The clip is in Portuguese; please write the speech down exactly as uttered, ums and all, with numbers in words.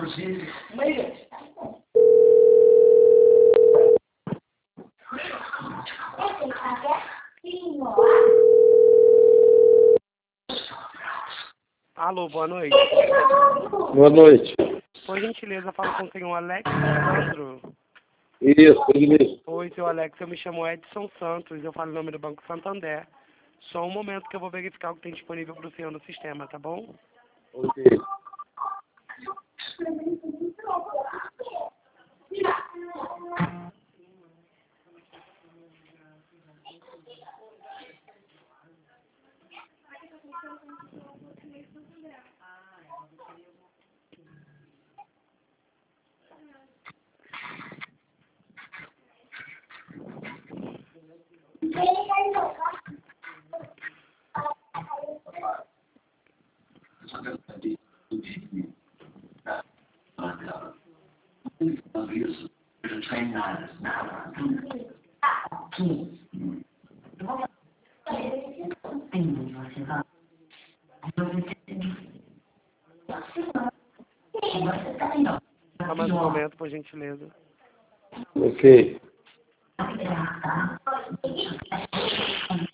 Alô, boa noite. Boa noite. Por gentileza, falo com o senhor Alex Sandro. Isso, isso. Oi, seu Alex, eu me chamo Edson Santos, eu falo em nome do Banco Santander. Só um momento que eu vou verificar o que tem disponível para o senhor no sistema, tá bom? Ok. Só mais um momento, por gentileza. Ok.